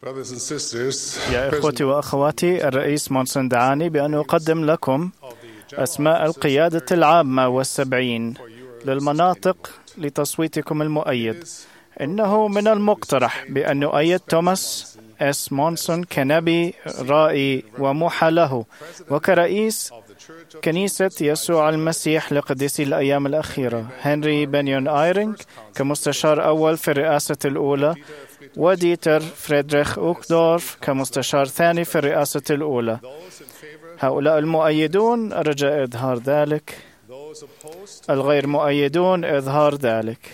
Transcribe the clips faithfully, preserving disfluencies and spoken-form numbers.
يا إخوتي وأخواتي، الرئيس مونسون دعاني بأن أقدم لكم أسماء القيادة العامة والسبعين للمناطق لتصويتكم المؤيد. إنه من المقترح بأن نؤيد توماس إس مونسون كنبي رائي وموحى له وكرئيس كنيسة يسوع المسيح لقديسي الأيام الأخيرة، هنري بنيون آيرينغ كمستشار أول في الرئاسة الأولى، وديتر فريدريخ أوكدورف كمستشار ثاني في الرئاسة الأولى. هؤلاء المؤيدون رجاء إظهار ذلك، الغير مؤيدون إظهار ذلك.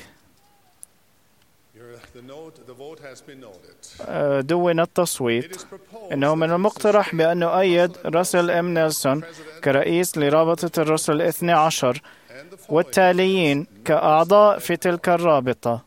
دون التصويت. إنه من المقترح بأن نؤيد راسل إم نيلسون كرئيس لرابطة الرسل الاثنى عشر والتاليين كأعضاء في تلك الرابطة: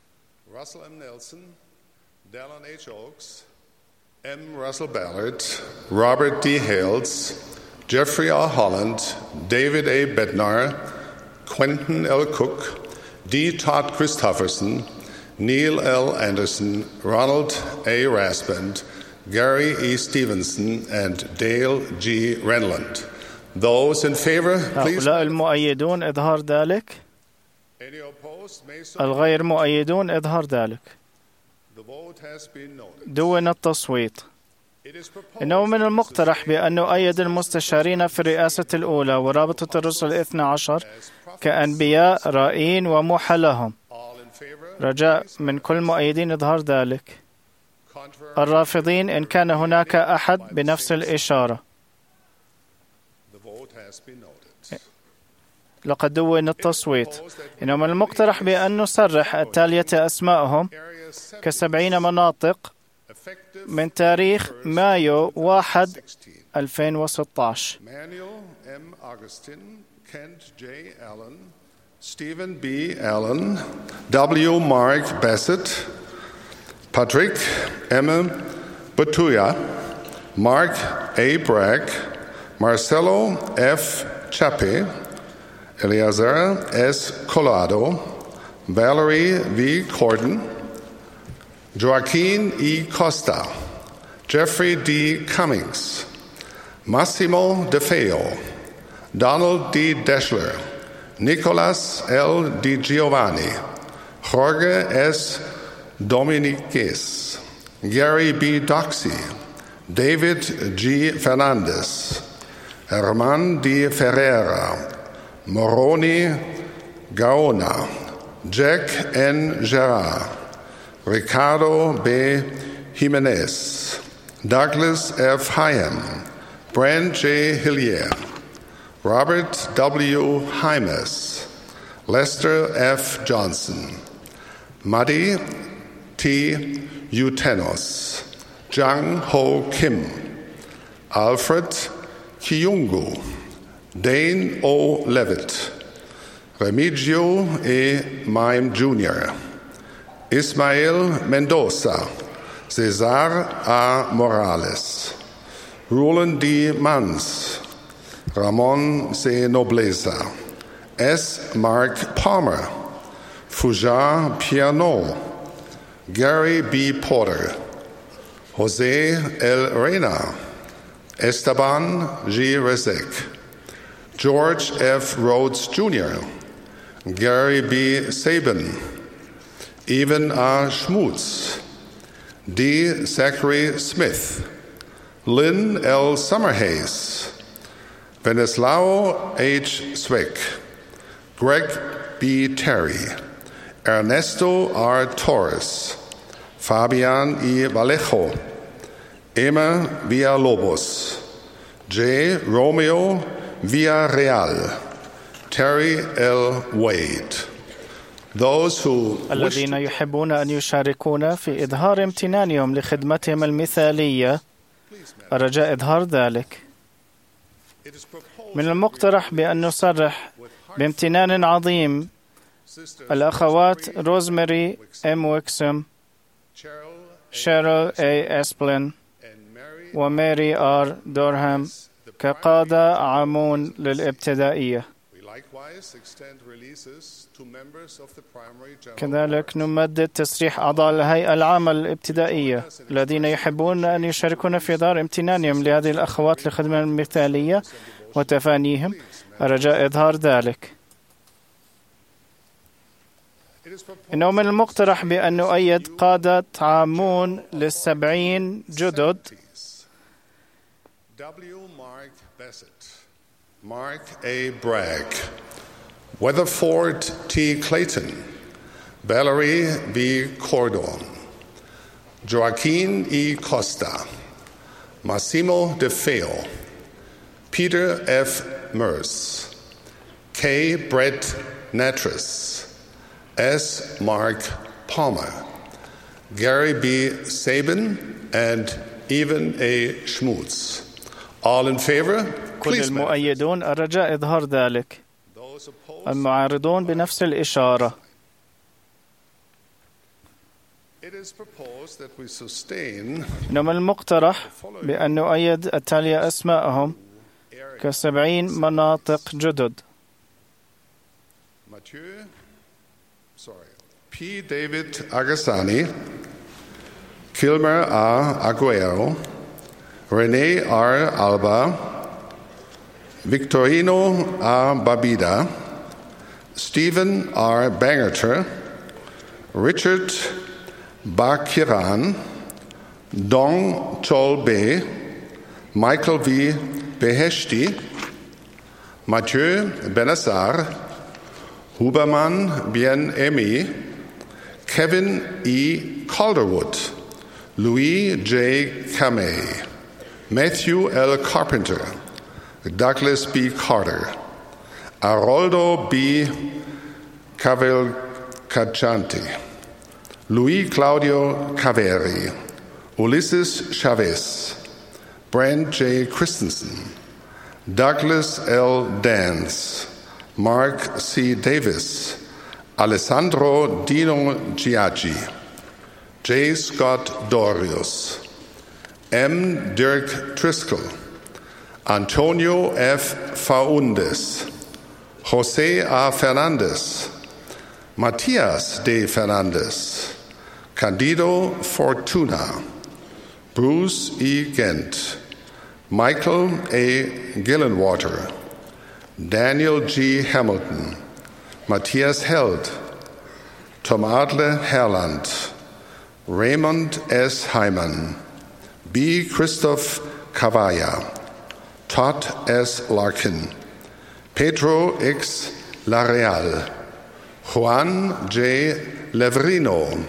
Dallin H. Oaks, M. Russell Ballard, Robert D. Hales, Jeffrey R. Holland, David A. Bednar, Quentin L. Cook, D. Todd Christofferson, Neil L. Anderson, Ronald A. Raspand, Gary E. Stevenson, and Dale G. Renland. Those in favor, please. هؤلاء المؤيدون إظهار ذلك. الغير مؤيدون إظهار ذلك. دون التصويت. إنه من المقترح بأن نؤيد المستشارين في الرئاسة الأولى ورابطة الرسل الاثنى عشر كأنبياء رائين وموحى لهم. رجاء من كل مؤيدين إظهار ذلك. الرافضين إن كان هناك أحد بنفس الإشارة. لقد دون التصويت. إنه من المقترح بأن نصرح التالية أسمائهم كسبعين مناطق من تاريخ مايو واحد ألفين وستة عشر: Manuel M. Augustin, Kent J. Allen, Stephen B. Allen, W. Mark Bassett, Patrick M. Batuya, Mark A. Bragg, Marcelo F. Chape, Eleazar S. Colado, Valerie V. Corden, Joaquin E. Costa, Jeffrey D. Cummings, Massimo DeFeo, Donald D. Deschler, Nicolas L. Di Giovanni, Jorge S. Dominiquez, Gary B. Doxey, David G. Fernandez, Herman D. Ferreira, Moroni Gaona, Jack N. Gerard, Ricardo B. Jimenez, Douglas F. Hyam, Brand J. Hillier, Robert W. Hymas, Lester F. Johnson, Muddy T. Utenos, Jang Ho Kim, Alfred Kiyungu, Dane O. Levitt, Remigio E. Mime Junior, Ismael Mendoza, Cesar A. Morales, Roland D. Mans, Ramon C. Nobleza, S. Mark Palmer, Fujar Piano, Gary B. Porter, Jose L. Reyna, Esteban G. Rezek, George F. Rhodes Junior, Gary B. Sabin, Evan R. Schmutz, D. Zachary Smith, Lynn L. Summerhays, Venislao H. Swick, Greg B. Terry, Ernesto R. Torres, Fabian E. Vallejo, Emma Villalobos, J. Romeo Villarreal, Terry L. Wade. Those who الذين يحبون أن يشاركون في إظهار امتنانهم لخدمتهم المثالية، رجاء إظهار ذلك. من المقترح بأن نصرح بامتنان عظيم الأخوات روزماري إم ويكسم، شيرل إيه إسبلين، وماري آر دورهام كقادة عامون للابتدائية. likewise extend releases to members of the primary general كذلك نمدد تسريح أعضاء الهيئة العامة الابتدائية الذين يحبون أن يشاركون في إظهار امتنانهم لهذه الأخوات للخدمة المثالية وتفانيهم رجاء إظهار ذلك. إنه من المقترح بأن نؤيد قادة عامون للسبعين جدد W. Mark Bassett, Mark A. Bragg, Weatherford T. Clayton, Valerie B. Cordon, Joaquin E. Costa, Massimo De Feo, Peter F. Merce, K. Brett Natras, S. Mark Palmer, Gary B. Sabin, and Evan A. Schmutz. All in favor? كل المؤيدون الرجاء إظهار ذلك. المعارضون بنفس الإشارة. إنه من المقترح بأن نؤيد التالية أسماءهم كسبعين مناطق جدد. P. David Agassani, Kilmer A. Aguero, Rene R. Alba, Victorino A. Babida, Stephen R. Bangerter, Richard Bakiran, Dong Chol Be, Michael V. Beheshti, Mathieu Benassar, Huberman Bien Emi, Kevin E. Calderwood, Louis J. Kamei, Matthew L. Carpenter, Douglas B. Carter, Aroldo B. Cavalcanti, Luis Claudio Caveri, Ulysses Chavez, Brent J. Christensen, Douglas L. Dance, Mark C. Davis, Alessandro Dino Giaggi, J. Scott Dorius, M. Dirk Driscoll, Antonio F. Faundes, Jose A. Fernandez, Matias D. Fernandez, Candido Fortuna, Bruce E. Gent, Michael A. Gillenwater, Daniel G. Hamilton, Matthias Held, Tom Adler Herland, Raymond S. Hyman, B. Christoph Cavalla, Todd S. Larkin, Pedro X. Lareal, Juan J. Leverino,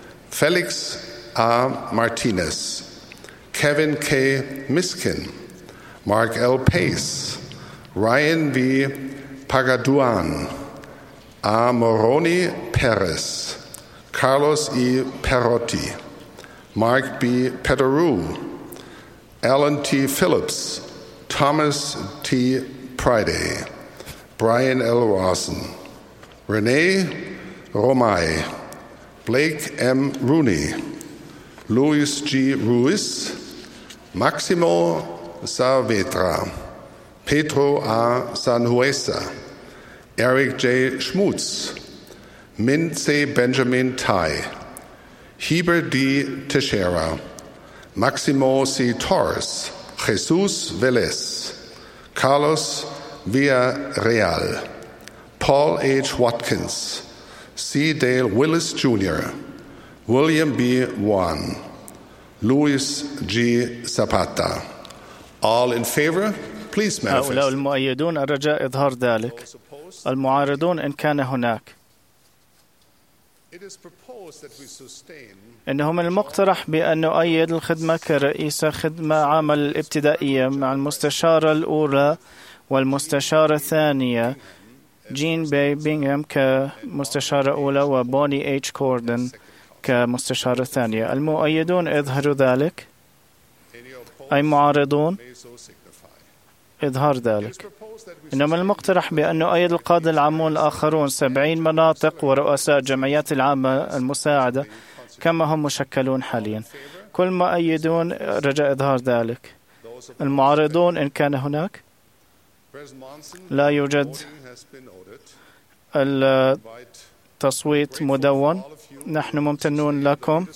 Felix A. Martinez, Kevin K. Miskin, Mark L. Pace, Ryan V. Pagaduan, A. Moroni Perez, Carlos E. Perotti, Mark B. Pederou, Alan T. Phillips, Thomas T. Priday, Brian L. Rawson, Renee Romay, Blake M. Rooney, Luis G. Ruiz, Maximo Saavedra, Pedro A. Sanhuesa, Eric J. Schmutz, Min C. Benjamin Tai, Heber D. Teixeira, Maximo C. Torres, Jesus Velez, Carlos Villarreal, Paul H. Watkins, C. Dale Willis Junior, William B. Wan, Luis G. Zapata. All in favor? Please manifest. هؤلاء المؤيدون الرجاء إظهار ذلك. المعارضون إن كان هناك. إنه من المقترح بأن نؤيد الخدمة كرئيسة خدمة عامة الابتدائية مع المستشارة الأولى والمستشارة الثانية جين بي بينغهام كمستشارة أولى وبوني إتش كوردن كمستشارة ثانية. المؤيدون اظهروا ذلك. أي معارضون إظهار ذلك. إنما المقترح بأن نؤيد القادة العامون الآخرون سبعين مناطق ورؤساء جمعيات العامة المساعدة كما هم مشكلون حاليا. كل مؤيدون رجاء إظهار ذلك. المعارضون إن كان هناك. لا يوجد التصويت مدون. نحن ممتنون لكم.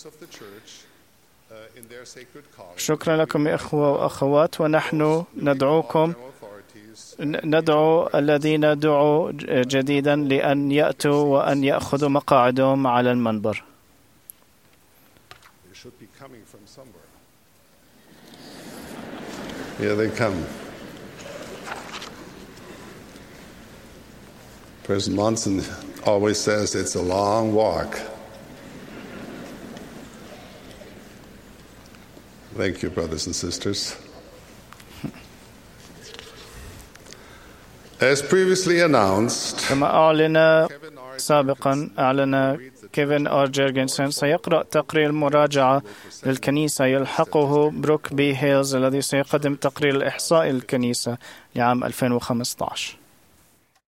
شكرا لكم يا إخوة وأخوات، ونحن ندعوكم ندعو الذين دعوا جديدا لأن يأتوا وأن يأخذوا مقاعدهم على المنبر. Here they come. President Monson always says it's a long walk. Thank you, brothers and sisters. As previously announced, كما أعلن سابقا، أعلن كيفن آر جيرغنسون سيقرأ تقرير المراجعة للكنيسة، يلحقه بروك بي هيلز الذي سيقدم تقرير الإحصاء للكنيسة لعام ألفين وخمسة عشر.